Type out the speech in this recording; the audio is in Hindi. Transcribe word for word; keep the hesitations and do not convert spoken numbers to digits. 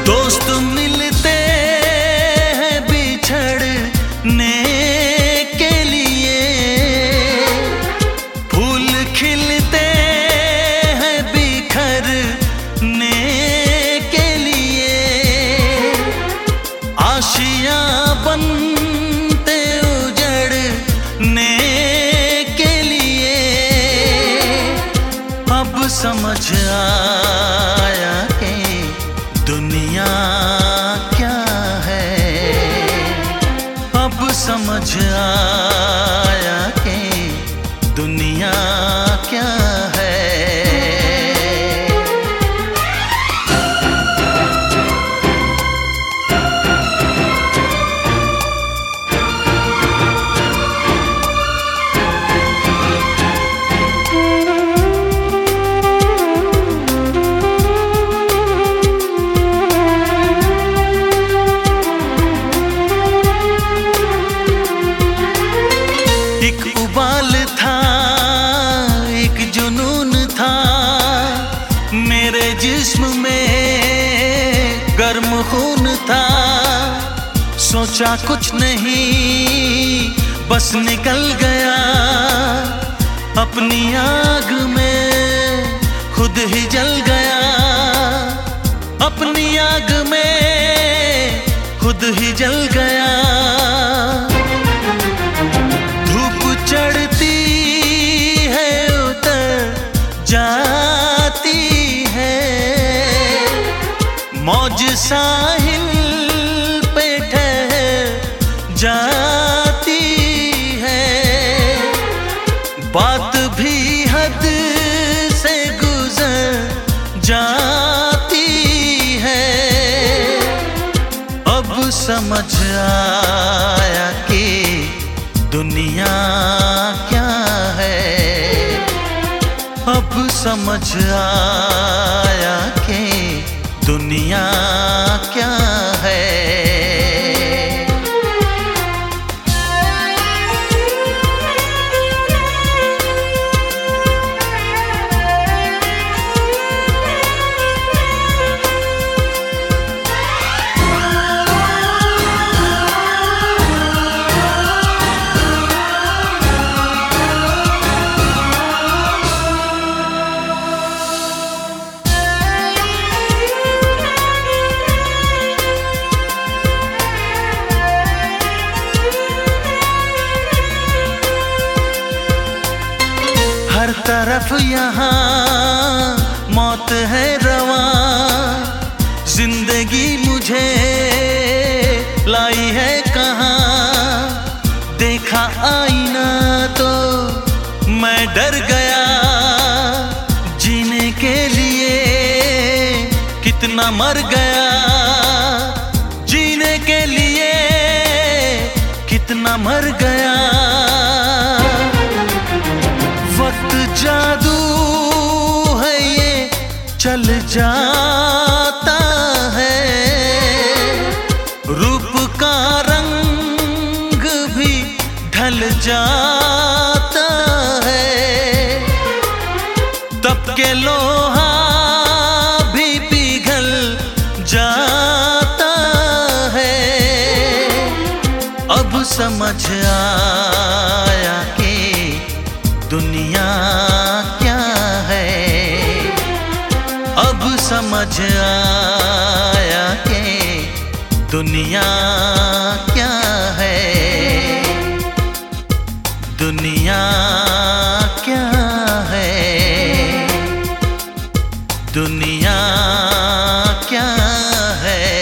दोस्त मिलते हैं बिछड़ने के लिए, फूल खिलते हैं बिखरने के लिए, आशियां बनते उजड़ने के लिए। अब समझ आया कि दुनिया क्या है, अब समझ आया कि दुनिया क्या है। एक उबाल था, एक जुनून था मेरे जिस्म में, गर्म खून था। सोचा कुछ नहीं, बस निकल गया अपनी आग में, खुद ही जल गया अपनी आग में, खुद ही जल गया। चढ़ती है उतर जाती है, मौज साहिल पे ठहर जाती है, बात भी हद से गुजर जाती है। अब समझ आया कि दुनिया क्या है, अब समझ आया कि दुनिया क्या है। हर तरफ यहाँ मौत है रवां, जिंदगी मुझे लाई है कहाँ। देखा आईना तो मैं डर गया, जीने के लिए कितना मर गया, जीने के लिए कितना मर गया। वक्त जादू है ये चल जाता है, रूप का रंग भी ढल जाता है, तब के लोहा भी पिघल जाता है। अब समझ आया कि दुनिया क्या है, अब समझ आया कि दुनिया क्या है। दुनिया क्या है, दुनिया क्या है।